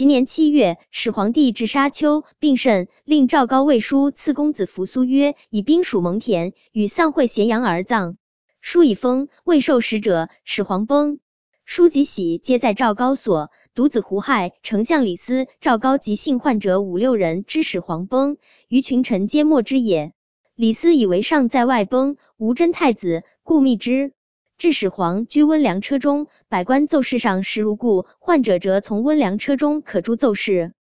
其年7月，始皇帝至沙丘，病甚，令赵高卫书赐公子扶苏曰：以兵属蒙恬，与丧会咸阳而葬。书已封，未受使者，始皇崩。书及玺皆在赵高所，独子胡亥、丞相李斯、赵高及幸患者5、6人知始皇崩，余群臣皆莫之也。李斯以为上在外崩，无真太子，故密之。至始皇居温凉车中，百官奏事上时如故，患者则从温凉车中可诛奏事。